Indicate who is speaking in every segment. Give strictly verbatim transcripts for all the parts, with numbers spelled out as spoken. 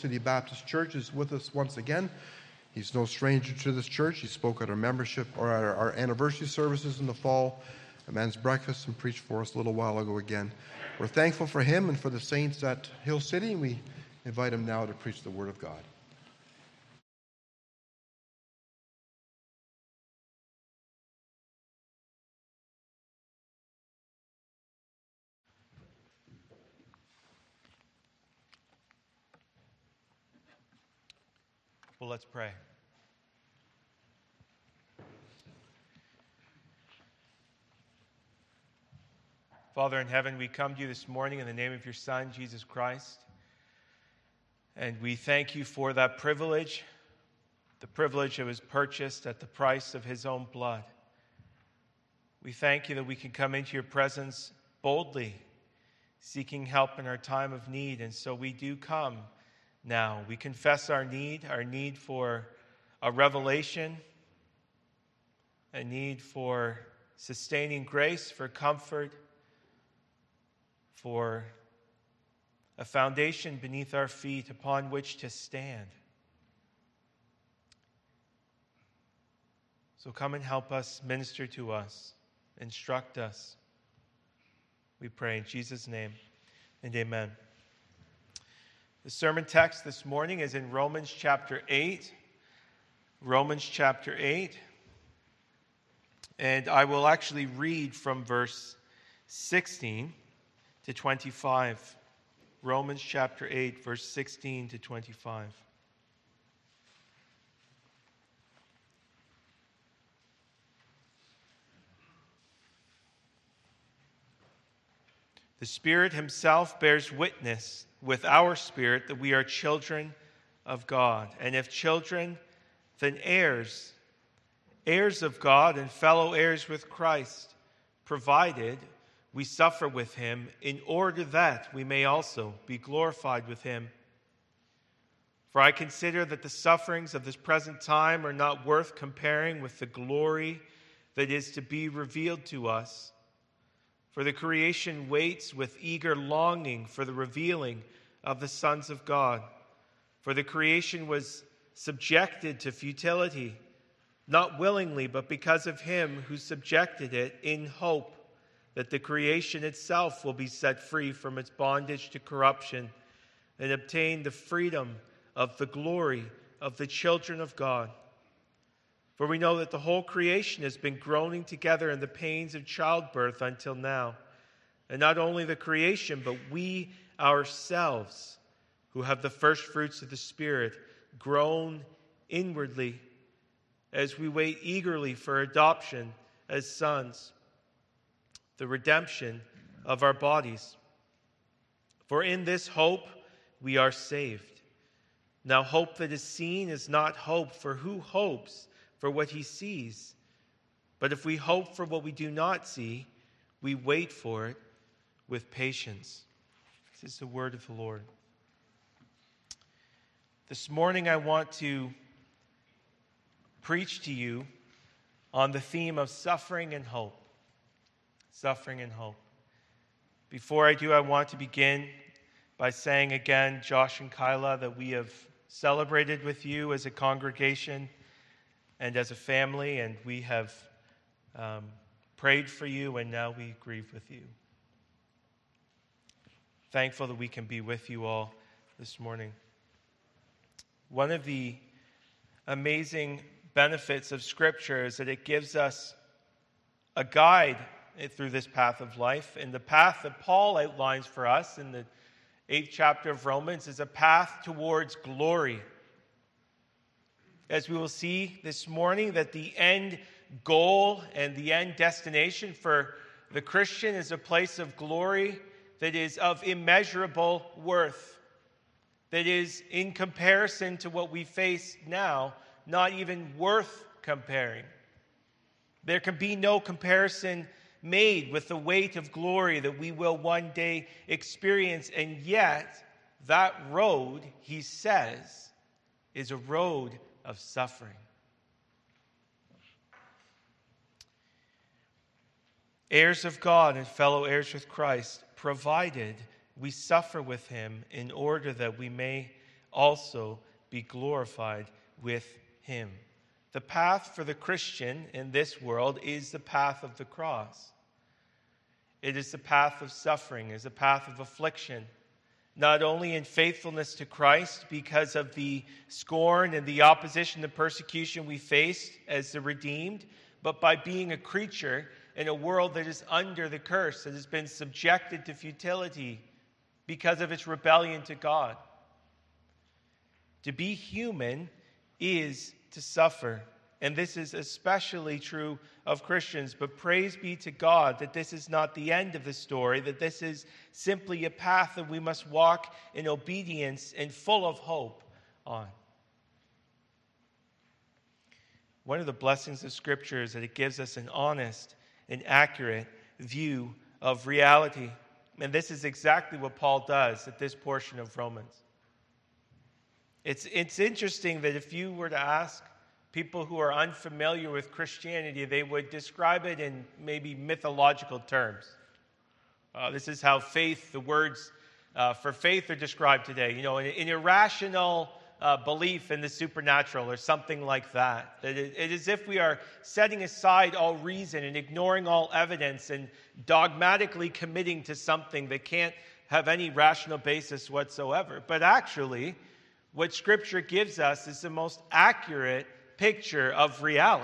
Speaker 1: City Baptist Church is with us once again. He's no stranger to this church. He spoke at our membership or at our anniversary services in the fall, a men's breakfast, and preached for us a little while ago again. We're thankful for him and for the saints at Hill City, and we invite him now to preach the Word of God.
Speaker 2: Well, let's pray. Father in heaven, we come to you this morning in the name of your Son, Jesus Christ. And we thank you for that privilege, the privilege that was purchased at the price of his own blood. We thank you that we can come into your presence boldly, seeking help in our time of need. And so we do come now. We confess our need, our need for a revelation, a need for sustaining grace, for comfort, for a foundation beneath our feet upon which to stand. So come and help us, minister to us, instruct us. We pray in Jesus' name, and amen. The sermon text this morning is in Romans chapter eight. Romans chapter eight. And I will actually read from verse sixteen to twenty-five. Romans chapter eight, verse sixteen to twenty-five. The Spirit himself bears witness with our spirit that we are children of God. And if children, then heirs, heirs of God and fellow heirs with Christ, provided we suffer with him in order that we may also be glorified with him. For I consider that the sufferings of this present time are not worth comparing with the glory that is to be revealed to us. For the creation waits with eager longing for the revealing of the sons of God. For the creation was subjected to futility, not willingly, but because of him who subjected it, in hope that the creation itself will be set free from its bondage to corruption and obtain the freedom of the glory of the children of God. For we know that the whole creation has been groaning together in the pains of childbirth until now. And not only the creation, but we ourselves, who have the first fruits of the Spirit, groan inwardly as we wait eagerly for adoption as sons, the redemption of our bodies. For in this hope we are saved. Now hope that is seen is not hope, for who hopes for what he sees? But if we hope for what we do not see, we wait for it with patience. This is the word of the Lord. This morning I want to preach to you on the theme of suffering and hope. Suffering and hope. Before I do, I want to begin by saying again, Josh and Kyla, that we have celebrated with you as a congregation and as a family, and we have um, prayed for you, and now we grieve with you. Thankful that we can be with you all this morning. One of the amazing benefits of Scripture is that it gives us a guide through this path of life. And the path that Paul outlines for us in the eighth chapter of Romans is a path towards glory. As we will see this morning, that the end goal and the end destination for the Christian is a place of glory that is of immeasurable worth, that is, in comparison to what we face now, not even worth comparing. There can be no comparison made with the weight of glory that we will one day experience, and yet that road, he says, is a road of suffering. Heirs of God and fellow heirs with Christ, provided we suffer with him in order that we may also be glorified with him. The path for the Christian in this world is the path of the cross. It is the path of suffering, it is the path of affliction, not only in faithfulness to Christ because of the scorn and the opposition and persecution we face as the redeemed, but by being a creature in a world that is under the curse, that has been subjected to futility because of its rebellion to God. To be human is to suffer. And this is especially true of Christians. But praise be to God that this is not the end of the story, that this is simply a path that we must walk in obedience and full of hope on. One of the blessings of Scripture is that it gives us an honest and accurate view of reality. And this is exactly what Paul does at this portion of Romans. It's, it's interesting that if you were to ask people who are unfamiliar with Christianity, they would describe it in maybe mythological terms. Uh, this is how faith, the words uh, for faith are described today. You know, an, an irrational uh, belief in the supernatural or something like that. That it, it is as if we are setting aside all reason and ignoring all evidence and dogmatically committing to something that can't have any rational basis whatsoever. But actually, what Scripture gives us is the most accurate picture of reality.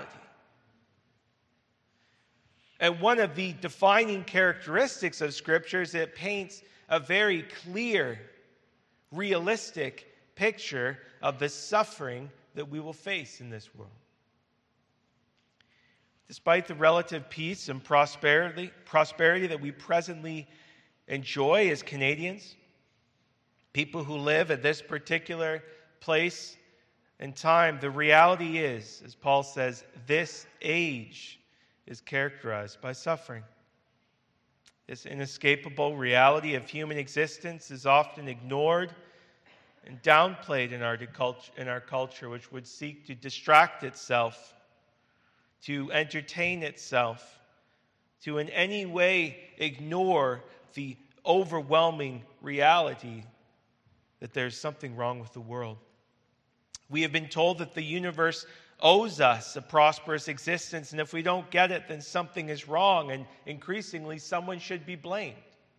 Speaker 2: And one of the defining characteristics of Scripture is that it paints a very clear, realistic picture of the suffering that we will face in this world. Despite the relative peace and prosperity, prosperity that we presently enjoy as Canadians, people who live at this particular place and time, the reality is, as Paul says, this age is characterized by suffering. This inescapable reality of human existence is often ignored and downplayed in our, in our culture, which would seek to distract itself, to entertain itself, to in any way ignore the overwhelming reality that there's something wrong with the world. We have been told that the universe owes us a prosperous existence, and if we don't get it, then something is wrong, and increasingly, someone should be blamed.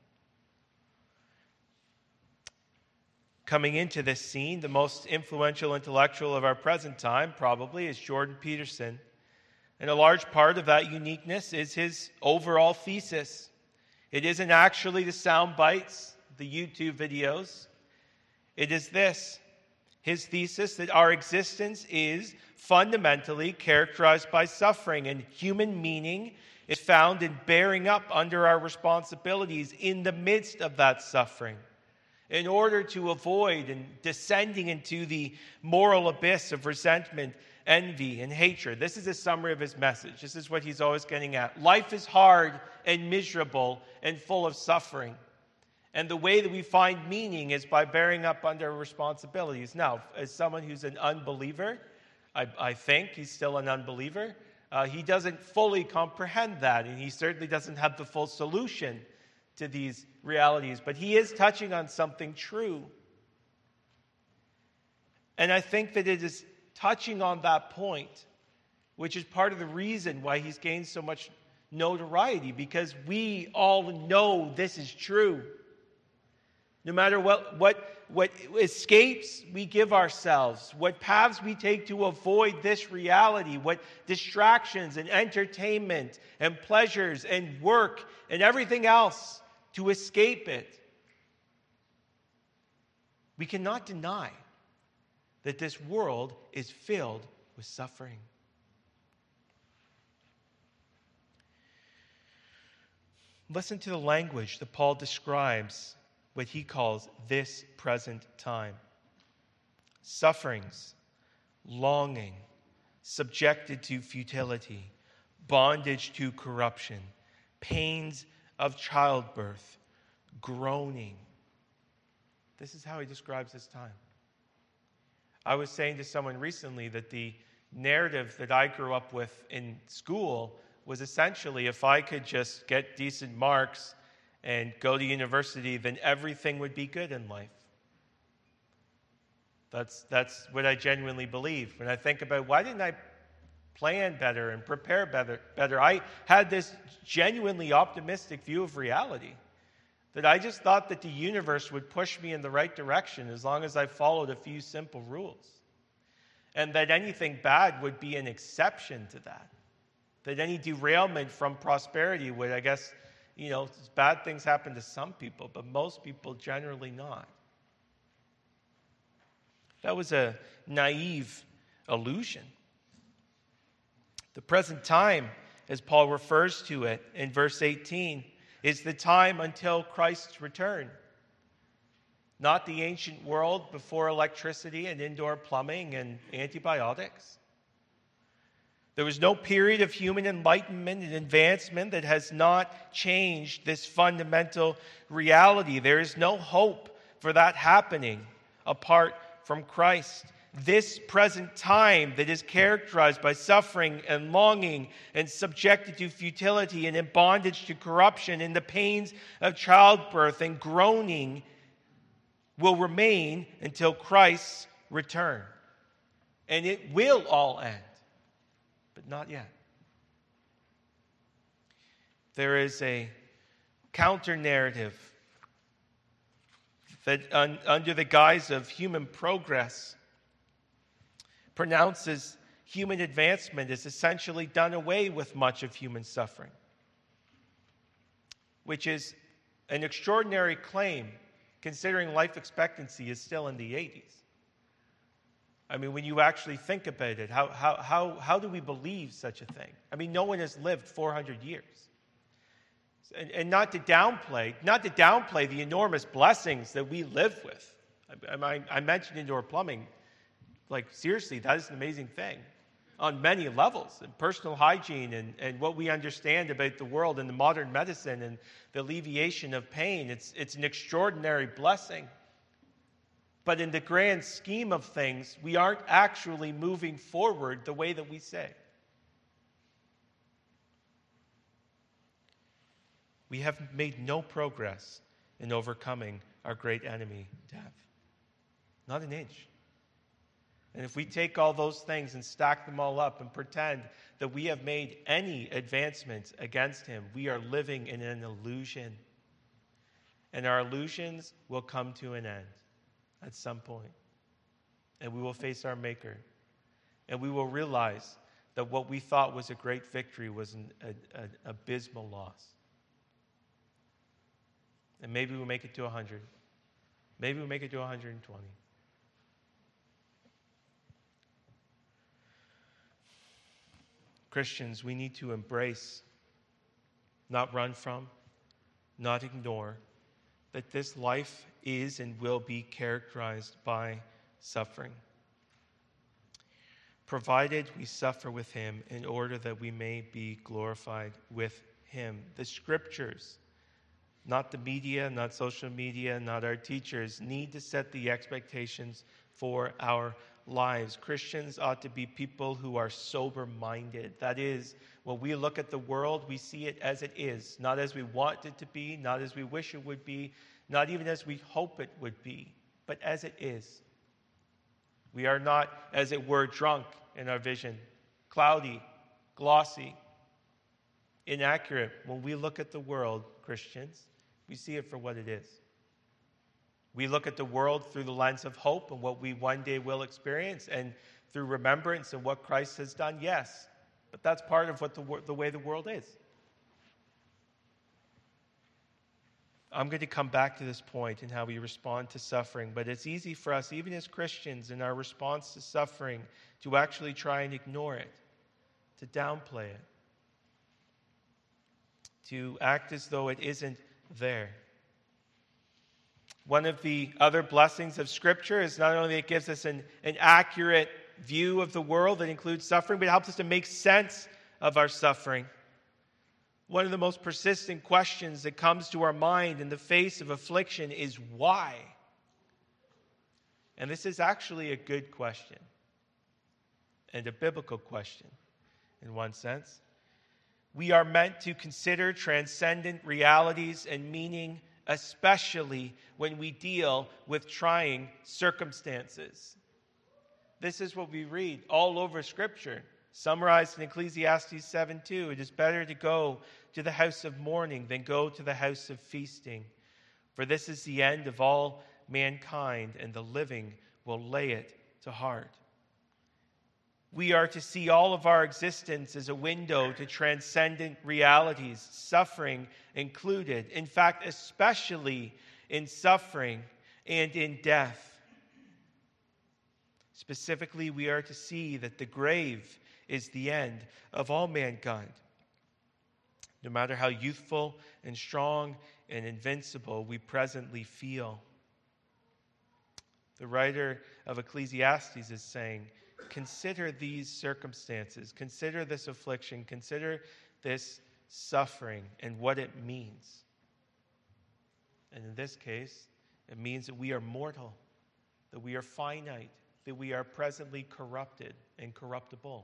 Speaker 2: Coming into this scene, the most influential intellectual of our present time probably is Jordan Peterson. And a large part of that uniqueness is his overall thesis. It isn't actually the sound bites, the YouTube videos. It is this, his thesis that our existence is fundamentally characterized by suffering, and human meaning is found in bearing up under our responsibilities in the midst of that suffering, in order to avoid and descending into the moral abyss of resentment, envy, and hatred. This is a summary of his message. This is what he's always getting at. Life is hard and miserable and full of suffering. And the way that we find meaning is by bearing up under responsibilities. Now, as someone who's an unbeliever, I, I think he's still an unbeliever, uh, he doesn't fully comprehend that, and he certainly doesn't have the full solution to these realities. But he is touching on something true. And I think that it is touching on that point, which is part of the reason why he's gained so much notoriety, because we all know this is true. No matter what, what, what escapes we give ourselves, what paths we take to avoid this reality, what distractions and entertainment and pleasures and work and everything else to escape it, we cannot deny that this world is filled with suffering. Listen to the language that Paul describes what he calls this present time. Sufferings, longing, subjected to futility, bondage to corruption, pains of childbirth, groaning. This is how he describes this time. I was saying to someone recently that the narrative that I grew up with in school was essentially, if I could just get decent marks and go to university, then everything would be good in life. That's, that's what I genuinely believe. When I think about why didn't I plan better and prepare better, better, I had this genuinely optimistic view of reality. That I just thought that the universe would push me in the right direction as long as I followed a few simple rules. And that anything bad would be an exception to that. That any derailment from prosperity would, I guess, you know, bad things happen to some people, but most people generally not. That was a naive illusion. The present time, as Paul refers to it in verse eighteen, is the time until Christ's return. Not the ancient world before electricity and indoor plumbing and antibiotics. There was no period of human enlightenment and advancement that has not changed this fundamental reality. There is no hope for that happening apart from Christ. This present time that is characterized by suffering and longing and subjected to futility and in bondage to corruption and the pains of childbirth and groaning will remain until Christ's return. And it will all end, but not yet. There is a counter-narrative that un- under the guise of human progress pronounces human advancement is essentially done away with much of human suffering, which is an extraordinary claim considering life expectancy is still in the eighties. I mean, when you actually think about it, how, how, how, how do we believe such a thing? I mean, no one has lived four hundred years. And, and not to downplay, not to downplay the enormous blessings that we live with. I, I, I mentioned indoor plumbing. Like, seriously, that is an amazing thing on many levels. And personal hygiene and, and what we understand about the world and the modern medicine and the alleviation of pain. It's, it's an extraordinary blessing. But in the grand scheme of things, we aren't actually moving forward the way that we say. We have made no progress in overcoming our great enemy, death. Not an inch. And if we take all those things and stack them all up and pretend that we have made any advancements against him, we are living in an illusion. And our illusions will come to an end at some point. And we will face our Maker. And we will realize that what we thought was a great victory was an, a, an abysmal loss. And maybe we'll make it to one hundred. Maybe we'll make it to one hundred twenty. Christians, we need to embrace, not run from, not ignore, that this life is and will be characterized by suffering. Provided we suffer with him in order that we may be glorified with him. The scriptures, not the media, not social media, not our teachers, need to set the expectations for our lives. Christians ought to be people who are sober-minded. That is, when we look at the world, we see it as it is, not as we want it to be, not as we wish it would be, not even as we hope it would be, but as it is. We are not, as it were, drunk in our vision, cloudy, glossy, inaccurate. When we look at the world, Christians, we see it for what it is. We look at the world through the lens of hope and what we one day will experience, and through remembrance of what Christ has done, yes. But that's part of what the, the way the world is. I'm going to come back to this point in how we respond to suffering, but it's easy for us, even as Christians, in our response to suffering, to actually try and ignore it, to downplay it, to act as though it isn't there. One of the other blessings of Scripture is not only that it gives us an, an accurate view of the world that includes suffering, but it helps us to make sense of our suffering. One of the most persistent questions that comes to our mind in the face of affliction is why? And this is actually a good question, and a biblical question in one sense. We are meant to consider transcendent realities and meaning, especially when we deal with trying circumstances. This is what we read all over Scripture, summarized in Ecclesiastes seven two. It is better to go to the house of mourning than go to the house of feasting. For this is the end of all mankind, and the living will lay it to heart. We are to see all of our existence as a window to transcendent realities, suffering included. In fact, especially in suffering and in death. Specifically, we are to see that the grave is the end of all mankind. No matter how youthful and strong and invincible we presently feel. The writer of Ecclesiastes is saying, consider these circumstances, consider this affliction, consider this suffering and what it means. And in this case, it means that we are mortal, that we are finite, that we are presently corrupted and corruptible,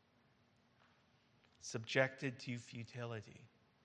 Speaker 2: subjected to futility.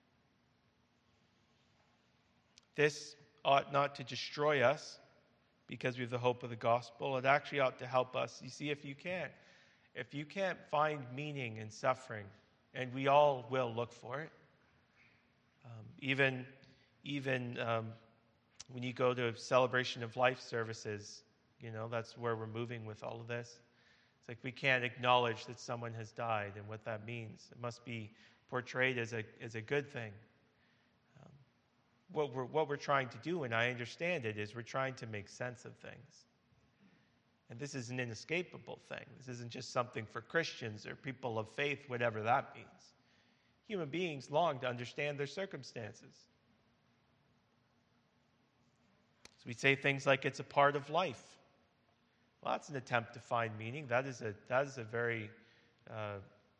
Speaker 2: This ought not to destroy us because we have the hope of the gospel. It actually ought to help us. You see, if you can't, if you can't find meaning in suffering, and we all will look for it, um, even, even um, when you go to celebration of life services, you know, that's where we're moving with all of this. It's like we can't acknowledge that someone has died and what that means. It must be portrayed as a as a good thing. Um, what we're what we're trying to do, and I understand it, is we're trying to make sense of things. And this is an inescapable thing. This isn't just something for Christians or people of faith, whatever that means. Human beings long to understand their circumstances. So we say things like it's a part of life. Well, that's an attempt to find meaning. That is a that is a very uh,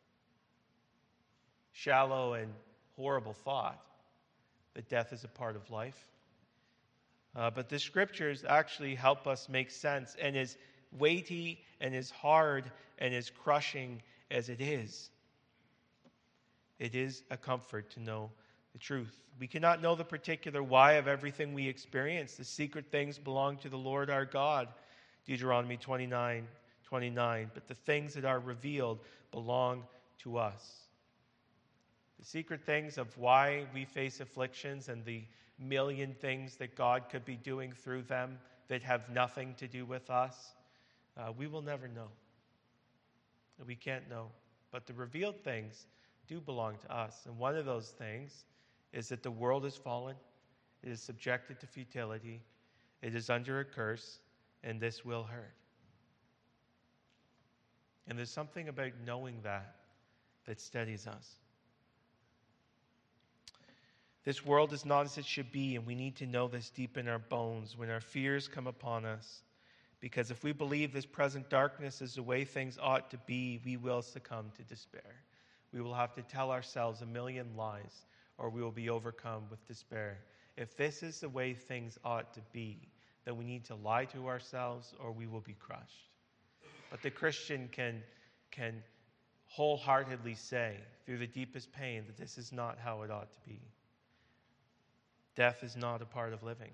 Speaker 2: shallow and horrible thought, that death is a part of life. Uh, but the Scriptures actually help us make sense, and as weighty and as hard and as crushing as it is, it is a comfort to know the truth. We cannot know the particular why of everything we experience. The secret things belong to the Lord our God, Deuteronomy twenty-nine twenty-nine. But the things that are revealed belong to us. The secret things of why we face afflictions and the million things that God could be doing through them that have nothing to do with us, uh, we will never know. We can't know. But the revealed things do belong to us. And one of those things is that the world is fallen. It is subjected to futility. It is under a curse. And this will hurt. And there's something about knowing that that steadies us. This world is not as it should be, and we need to know this deep in our bones when our fears come upon us. Because if we believe this present darkness is the way things ought to be, we will succumb to despair. We will have to tell ourselves a million lies, or we will be overcome with despair. If this is the way things ought to be, then we need to lie to ourselves or we will be crushed. But the Christian can, can wholeheartedly say through the deepest pain that this is not how it ought to be. Death is not a part of living.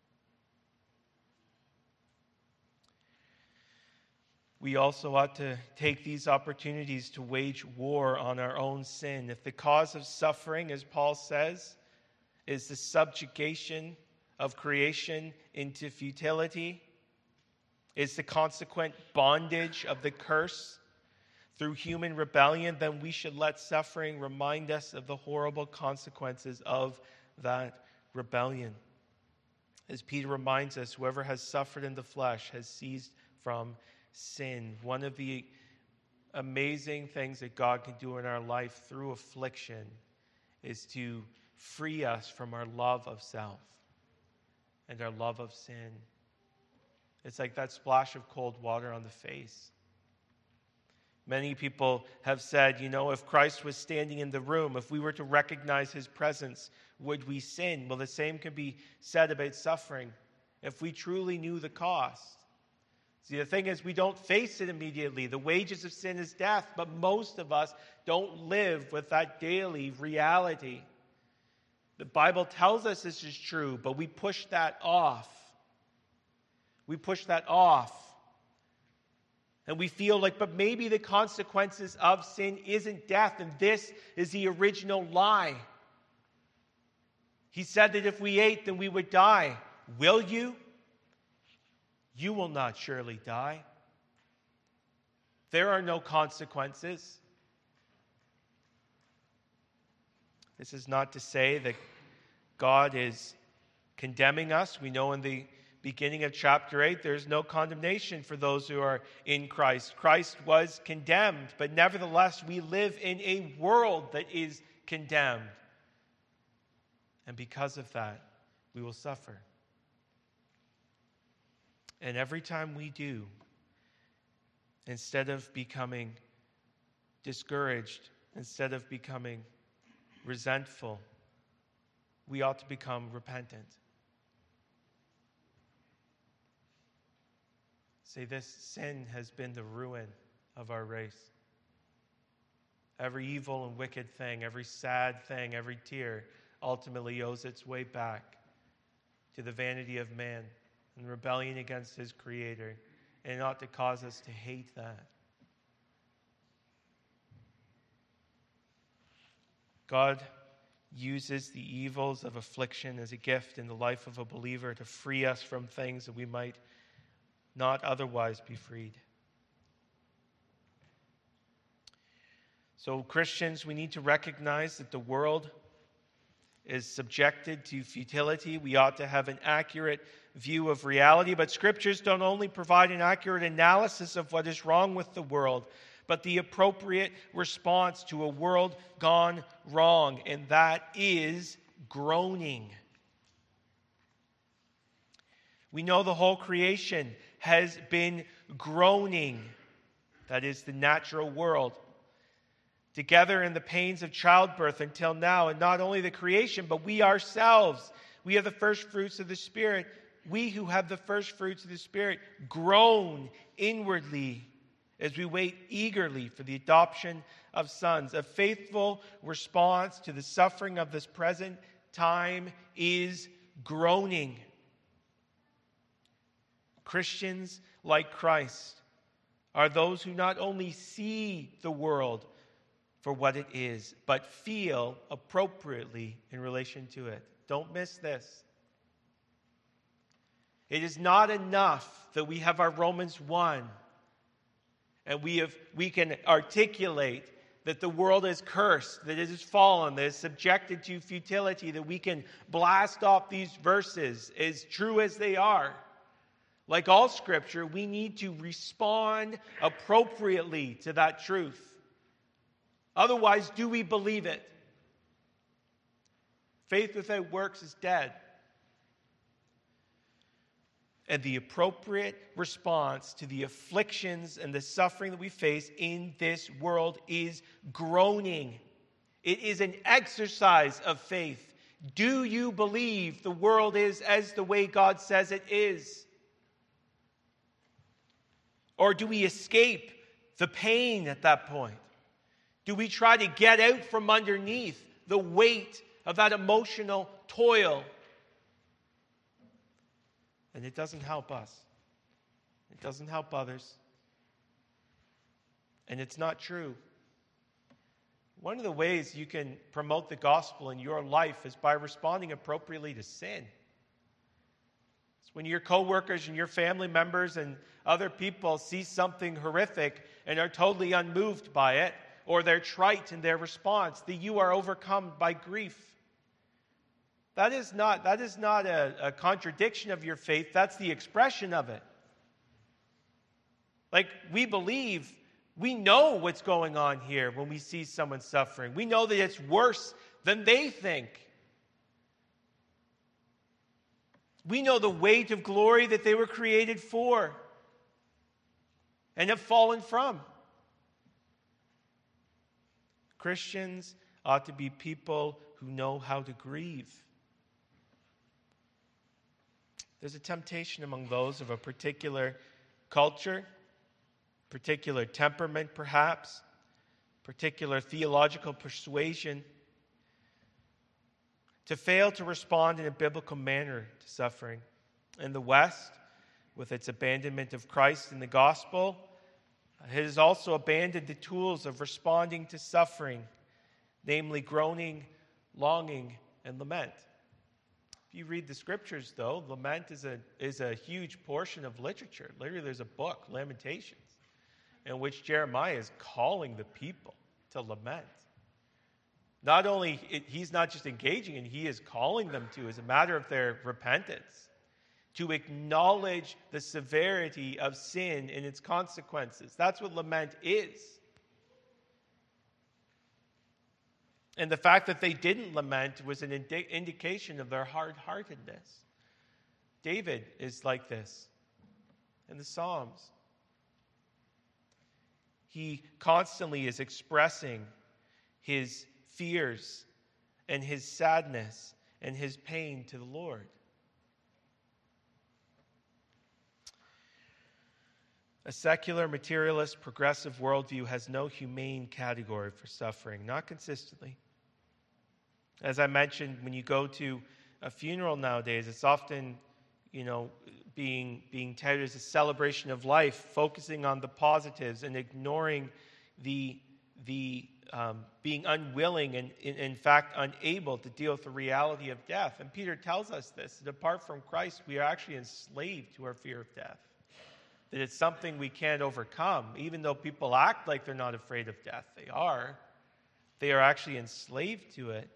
Speaker 2: We also ought to take these opportunities to wage war on our own sin. If the cause of suffering, as Paul says, is the subjugation of creation into futility, is the consequent bondage of the curse through human rebellion, then we should let suffering remind us of the horrible consequences of that rebellion. As Peter reminds us, whoever has suffered in the flesh has ceased from sin. One of the amazing things that God can do in our life through affliction is to free us from our love of self and our love of sin. It's like that splash of cold water on the face. Many people have said, you know, if Christ was standing in the room, if we were to recognize his presence, would we sin? Well, the same can be said about suffering if we truly knew the cost. See, the thing is, we don't face it immediately. The wages of sin is death, but most of us don't live with that daily reality. The Bible tells us this is true, but we push that off. We push that off. And we feel like, but maybe the consequences of sin isn't death, and this is the original lie. He said that if we ate, then we would die. Will you? You will not surely die. There are no consequences. This is not to say that God is condemning us. We know in the beginning of chapter eight, there's no condemnation for those who are in Christ. Christ was condemned, but nevertheless, we live in a world that is condemned. And because of that, we will suffer. And every time we do, instead of becoming discouraged, instead of becoming resentful, we ought to become repentant. Say, this sin has been the ruin of our race. Every evil and wicked thing, every sad thing, every tear ultimately owes its way back to the vanity of man and rebellion against his Creator, and it ought to cause us to hate that. God uses the evils of affliction as a gift in the life of a believer to free us from things that we might not otherwise be freed. So, Christians, we need to recognize that the world is subjected to futility. We ought to have an accurate view of reality, but Scriptures don't only provide an accurate analysis of what is wrong with the world, but the appropriate response to a world gone wrong, and that is groaning. We know the whole creation has been groaning, that is, the natural world, together in the pains of childbirth until now. And not only the creation, but we ourselves, we are the first fruits of the Spirit. We who have the first fruits of the Spirit groan inwardly as we wait eagerly for the adoption of sons. A faithful response to the suffering of this present time is groaning. Christians like Christ are those who not only see the world for what it is, but feel appropriately in relation to it. Don't miss this. It is not enough that we have our Romans one and we have we can articulate that the world is cursed, that it is fallen, that it is subjected to futility, that we can blast off these verses as true as they are. Like all Scripture, we need to respond appropriately to that truth. Otherwise, do we believe it? Faith without works is dead. And the appropriate response to the afflictions and the suffering that we face in this world is groaning. It is an exercise of faith. Do you believe the world is as the way God says it is? Or do we escape the pain at that point? Do we try to get out from underneath the weight of that emotional toil? And it doesn't help us. It doesn't help others. And it's not true. One of the ways you can promote the gospel in your life is by responding appropriately to sin. It's when your coworkers and your family members and other people see something horrific and are totally unmoved by it, or they're trite in their response, that you are overcome by grief. That is not, that is not a, a contradiction of your faith. That's the expression of it. Like, we believe, we know what's going on here when we see someone suffering. We know that it's worse than they think. We know the weight of glory that they were created for and have fallen from. Christians ought to be people who know how to grieve. There's a temptation among those of a particular culture, particular temperament perhaps, particular theological persuasion, to fail to respond in a biblical manner to suffering. In the West, with its abandonment of Christ and the gospel, It has also abandoned the tools of responding to suffering, namely groaning, longing, and lament. If you read the scriptures, though, lament is a, is a huge portion of literature. Literally, there's a book, Lamentations, in which Jeremiah is calling the people to lament. Not only, it, he's not just engaging, and he is calling them to, as a matter of their repentance, to acknowledge the severity of sin and its consequences. That's what lament is. And the fact that they didn't lament was an indi- indication of their hard-heartedness. David is like this in the Psalms. He constantly is expressing his fears and his sadness and his pain to the Lord. A secular, materialist, progressive worldview has no humane category for suffering, not consistently. As I mentioned, when you go to a funeral nowadays, it's often, you know, being being touted as a celebration of life, focusing on the positives and ignoring the the um, being unwilling and, in, in fact, unable to deal with the reality of death. And Peter tells us this, that apart from Christ, we are actually enslaved to our fear of death. That it's something we can't overcome. Even though people act like they're not afraid of death, they are. They are actually enslaved to it.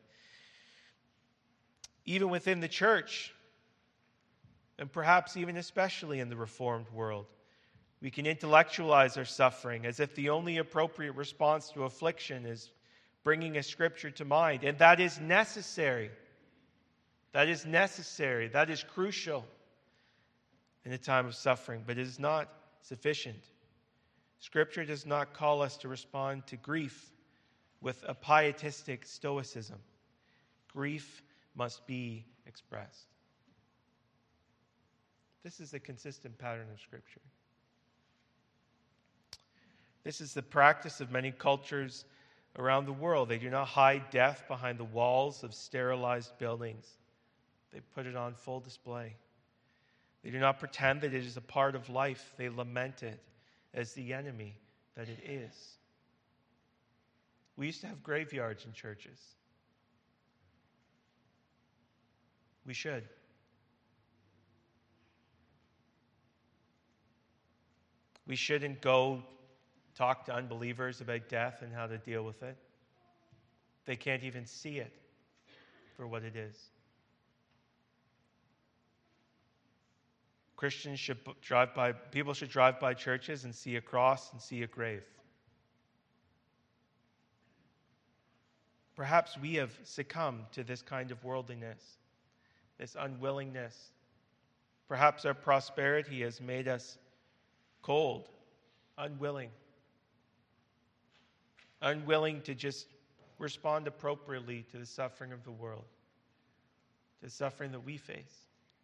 Speaker 2: Even within the church, and perhaps even especially in the Reformed world, we can intellectualize our suffering as if the only appropriate response to affliction is bringing a scripture to mind. And that is necessary. That is necessary. That is crucial in a time of suffering, but it is not sufficient. Scripture does not call us to respond to grief with a pietistic stoicism. Grief must be expressed. This is a consistent pattern of Scripture. This is the practice of many cultures around the world. They do not hide death behind the walls of sterilized buildings. They put it on full display. They do not pretend that it is a part of life. They lament it as the enemy that it is. We used to have graveyards in churches. We should. We shouldn't go talk to unbelievers about death and how to deal with it. They can't even see it for what it is. Christians should drive by, people should drive by churches and see a cross and see a grave. Perhaps we have succumbed to this kind of worldliness, this unwillingness. Perhaps our prosperity has made us cold, unwilling. Unwilling to just respond appropriately to the suffering of the world, to the suffering that we face.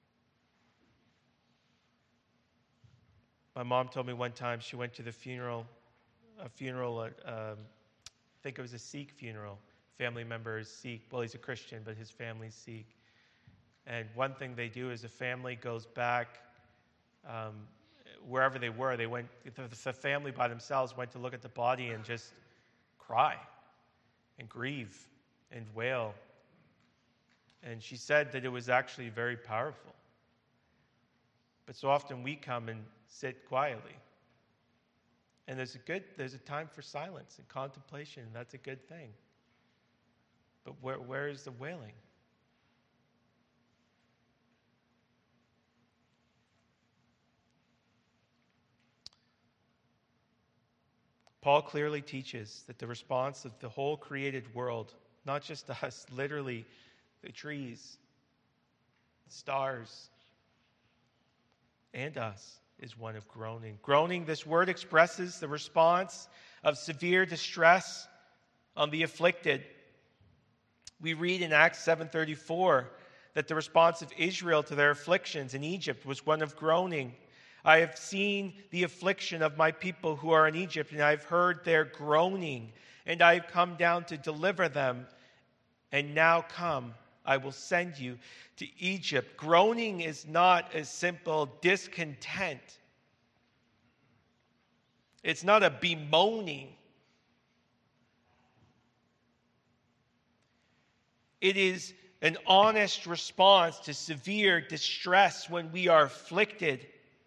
Speaker 2: My mom told me one time she went to the funeral, a funeral, at, um, I think it was a Sikh funeral. Family member is Sikh. Well, he's a Christian, but his family's Sikh. And one thing they do is the family goes back um, wherever they were. They went, the family by themselves went to look at the body and just cry and grieve and wail. And she said that it was actually very powerful. But so often we come and sit quietly. And there's a good, there's a time for silence and contemplation, and that's a good thing. But where, where is the wailing? Paul clearly teaches that the response of the whole created world, not just us, literally the trees, stars, and us, is one of groaning. Groaning, this word expresses the response of severe distress on the afflicted. We read in Acts seven thirty-four that the response of Israel to their afflictions in Egypt was one of groaning. I have seen the affliction of my people who are in Egypt, and I have heard their groaning, and I have come down to deliver them. And now come, I will send you to Egypt. Groaning is not a simple discontent. It's not a bemoaning. It is an honest response to severe distress when we are afflicted.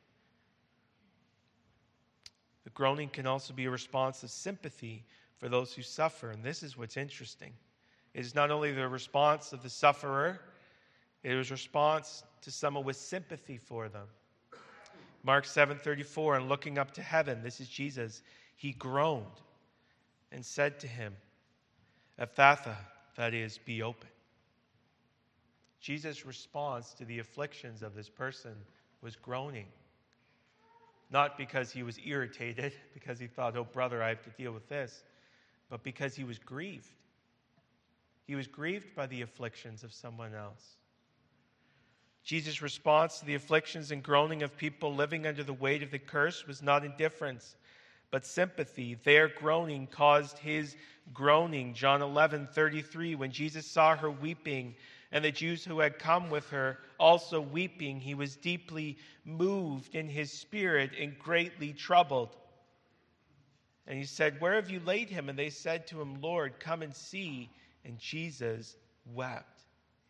Speaker 2: The groaning can also be a response of sympathy for those who suffer. And this is what's interesting. It is not only the response of the sufferer, it is a response to someone with sympathy for them. Mark seven thirty-four, and looking up to heaven, this is Jesus, he groaned and said to him, Ephphatha, that is, be open. Jesus' response to the afflictions of this person was groaning. Not because he was irritated, because he thought, oh, brother, I have to deal with this, but because he was grieved. He was grieved by the afflictions of someone else. Jesus' response to the afflictions and groaning of people living under the weight of the curse was not indifference, but sympathy. Their groaning caused his groaning. John eleven thirty-three, when Jesus saw her weeping, and the Jews who had come with her also weeping, he was deeply moved in his spirit and greatly troubled. And he said, where have you laid him? And they said to him, Lord, come and see. And Jesus wept.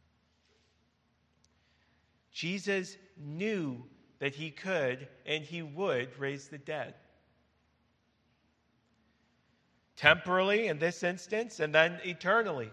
Speaker 2: Jesus knew that he could and he would raise the dead. Temporally in this instance, and then eternally.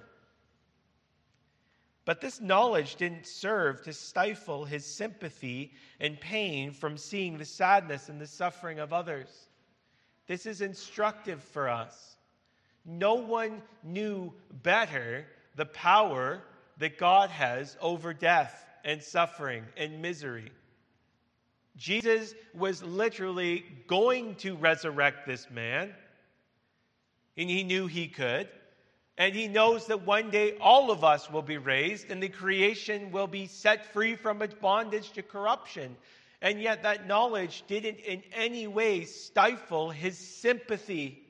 Speaker 2: But this knowledge didn't serve to stifle his sympathy and pain from seeing the sadness and the suffering of others. This is instructive for us. No one knew better the power that God has over death and suffering and misery. Jesus was literally going to resurrect this man, and he knew he could. And he knows that one day all of us will be raised and the creation will be set free from its bondage to corruption. And yet that knowledge didn't in any way stifle his sympathy.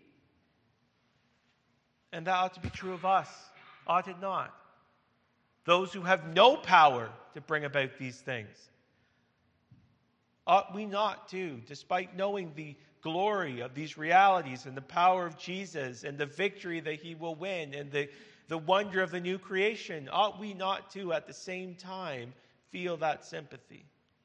Speaker 2: And that ought to be true of us, ought it not? Those who have no power to bring about these things. Ought we not to, despite knowing the glory of these realities and the power of Jesus and the victory that he will win and the, the wonder of the new creation, ought we not to at the same time feel that sympathy?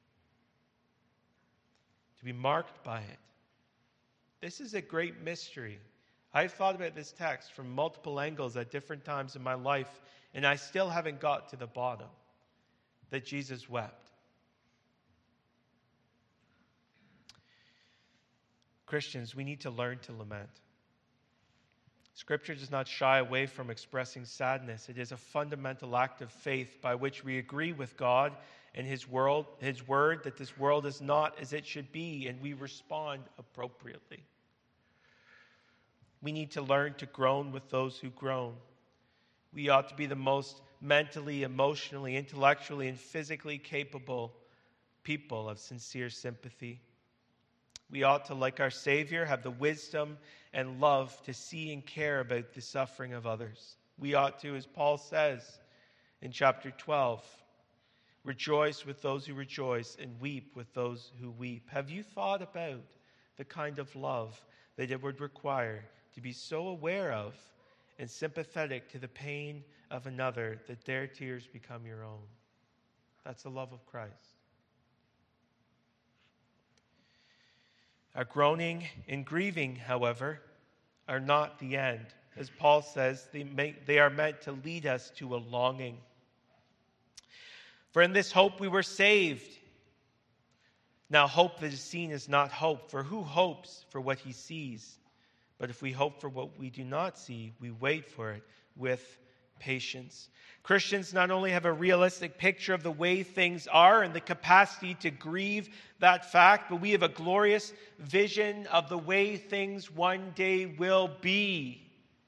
Speaker 2: To be marked by it. This is a great mystery. I've thought about this text from multiple angles at different times in my life, and I still haven't got to the bottom that Jesus wept. Christians, we need to learn to lament. Scripture does not shy away from expressing sadness. It is a fundamental act of faith by which we agree with God and His world, His word that this world is not as it should be, and we respond appropriately. We need to learn to groan with those who groan. We ought to be the most mentally, emotionally, intellectually, and physically capable people of sincere sympathy. We ought to, like our Savior, have the wisdom and love to see and care about the suffering of others. We ought to, as Paul says in chapter twelve, rejoice with those who rejoice and weep with those who weep. Have you thought about the kind of love that it would require to be so aware of and sympathetic to the pain of another that their tears become your own? That's the love of Christ. Our groaning and grieving, however, are not the end. As Paul says, they, make, they are meant to lead us to a longing. For in this hope we were saved. Now hope that is seen is not hope, for who hopes for what he sees? But if we hope for what we do not see, we wait for it with patience. Christians not only have a realistic picture of the way things are and the capacity to grieve that fact, but we have a glorious vision of the way things one day will be.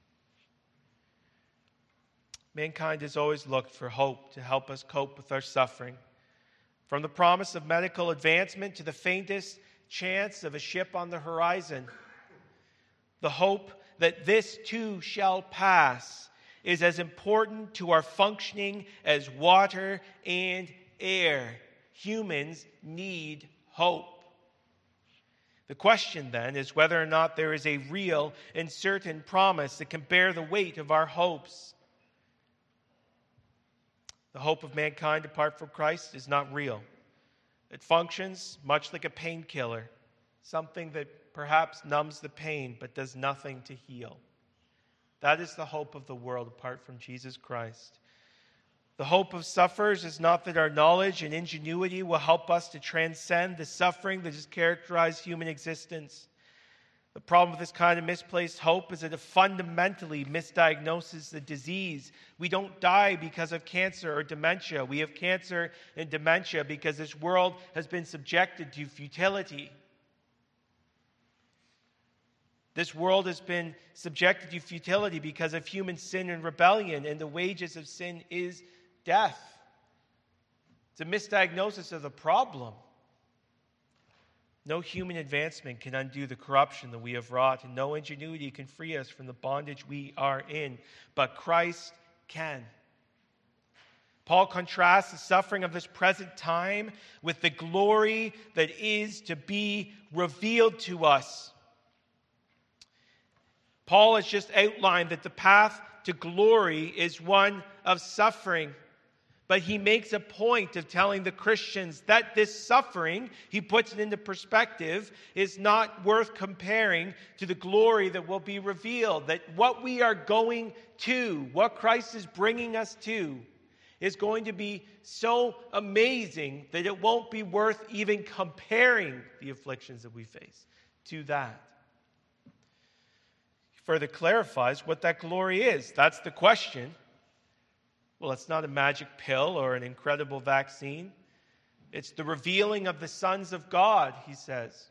Speaker 2: Mankind has always looked for hope to help us cope with our suffering. From the promise of medical advancement to the faintest chance of a ship on the horizon, the hope that this too shall pass is as important to our functioning as water and air. Humans need hope. The question then is whether or not there is a real and certain promise that can bear the weight of our hopes. The hope of mankind apart from Christ is not real. It functions much like a painkiller, something that perhaps numbs the pain but does nothing to heal. That is the hope of the world apart from Jesus Christ. The hope of sufferers is not that our knowledge and ingenuity will help us to transcend the suffering that has characterized human existence. The problem with this kind of misplaced hope is that it fundamentally misdiagnoses the disease. We don't die because of cancer or dementia. We have cancer and dementia because this world has been subjected to futility. This world has been subjected to futility because of human sin and rebellion, and the wages of sin is death. It's a misdiagnosis of the problem. No human advancement can undo the corruption that we have wrought, and no ingenuity can free us from the bondage we are in, but Christ can. Paul contrasts the suffering of this present time with the glory that is to be revealed to us. Paul has just outlined that the path to glory is one of suffering. But he makes a point of telling the Christians that this suffering, he puts it into perspective, is not worth comparing to the glory that will be revealed. That what we are going to, what Christ is bringing us to, is going to be so amazing that it won't be worth even comparing the afflictions that we face to that. He further clarifies what that glory is. That's the question. Well, it's not a magic pill or an incredible vaccine. It's the revealing of the sons of God, he says.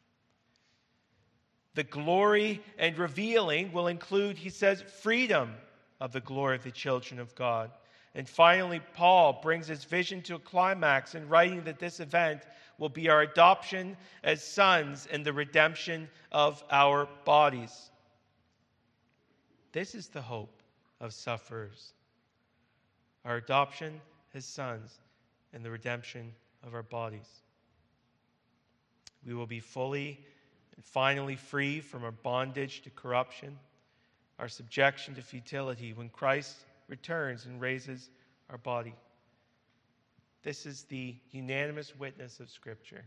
Speaker 2: The glory and revealing will include, he says, freedom of the glory of the children of God. And finally, Paul brings his vision to a climax in writing that this event will be our adoption as sons and the redemption of our bodies. This is the hope of sufferers. Our adoption as sons and the redemption of our bodies. We will be fully and finally free from our bondage to corruption, our subjection to futility when Christ returns and raises our body. This is the unanimous witness of Scripture.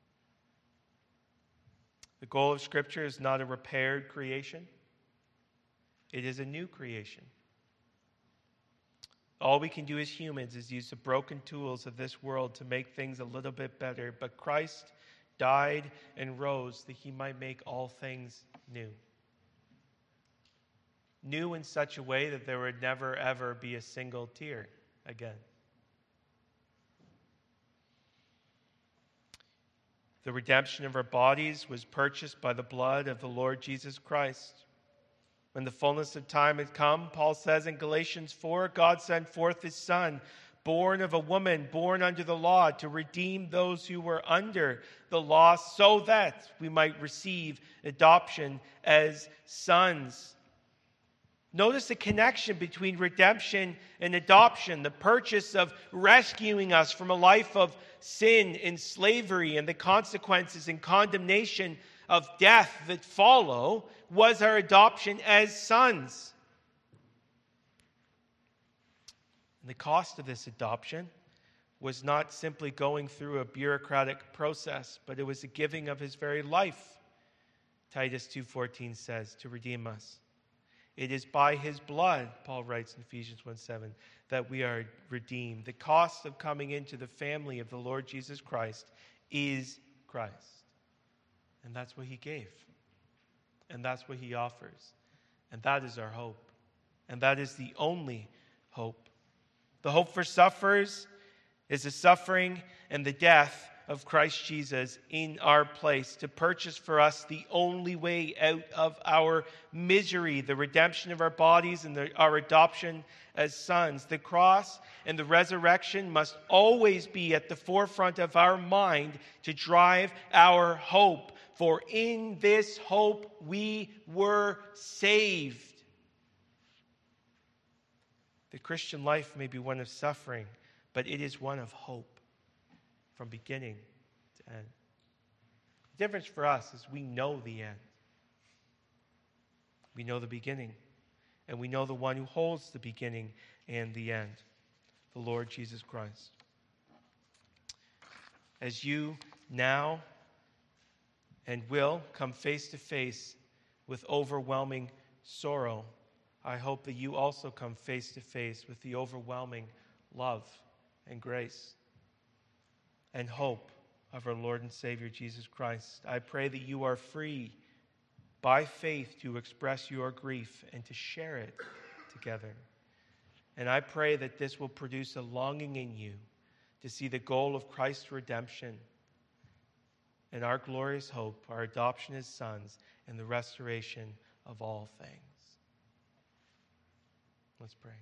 Speaker 2: The goal of Scripture is not a repaired creation. It is a new creation. All we can do as humans is use the broken tools of this world to make things a little bit better. But Christ died and rose that he might make all things new. New in such a way that there would never, ever be a single tear again. The redemption of our bodies was purchased by the blood of the Lord Jesus Christ. When the fullness of time had come, Paul says in Galatians four, God sent forth his Son, born of a woman, born under the law, to redeem those who were under the law, so that we might receive adoption as sons. Notice the connection between redemption and adoption, the purchase of rescuing us from a life of sin and slavery and the consequences and condemnation of death that follow was our adoption as sons. And the cost of this adoption was not simply going through a bureaucratic process, but it was the giving of his very life, Titus two fourteen says, to redeem us. It is by his blood, Paul writes in Ephesians one seven, that we are redeemed. The cost of coming into the family of the Lord Jesus Christ is Christ. And that's what he gave. And that's what he offers. And that is our hope. And that is the only hope. The hope for sufferers is the suffering and the death of Christ Jesus in our place to purchase for us the only way out of our misery, the redemption of our bodies and the, our adoption as sons. The cross and the resurrection must always be at the forefront of our mind to drive our hope. For in this hope we were saved. The Christian life may be one of suffering, but it is one of hope from beginning to end. The difference for us is we know the end. We know the beginning, and we know the one who holds the beginning and the end, the Lord Jesus Christ. As you now and will come face to face with overwhelming sorrow, I hope that you also come face to face with the overwhelming love and grace and hope of our Lord and Savior Jesus Christ. I pray that you are free by faith to express your grief and to share it together. And I pray that this will produce a longing in you to see the goal of Christ's redemption and our glorious hope, our adoption as sons, and the restoration of all things. Let's pray.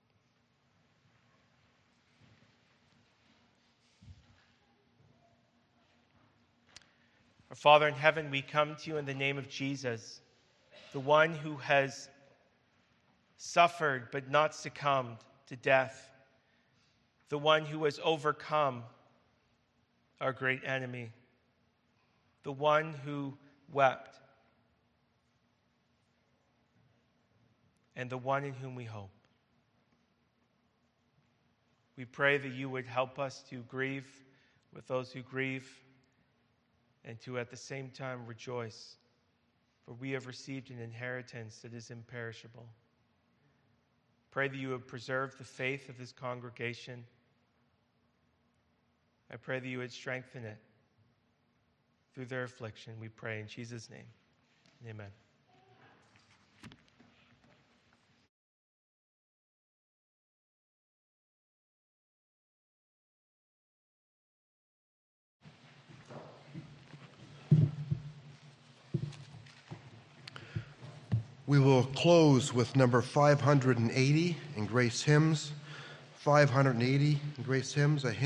Speaker 2: Our Father in heaven, we come to you in the name of Jesus, the one who has suffered but not succumbed to death, the one who has overcome our great enemy, the one who wept, and the one in whom we hope. We pray that you would help us to grieve with those who grieve, and to at the same time rejoice, for we have received an inheritance that is imperishable. Pray that you would preserve the faith of this congregation. I pray that you would strengthen it through their affliction. We pray in Jesus' name. Amen.
Speaker 1: We will close with number five hundred eighty in Grace Hymns. five hundred eighty in Grace Hymns, a hymn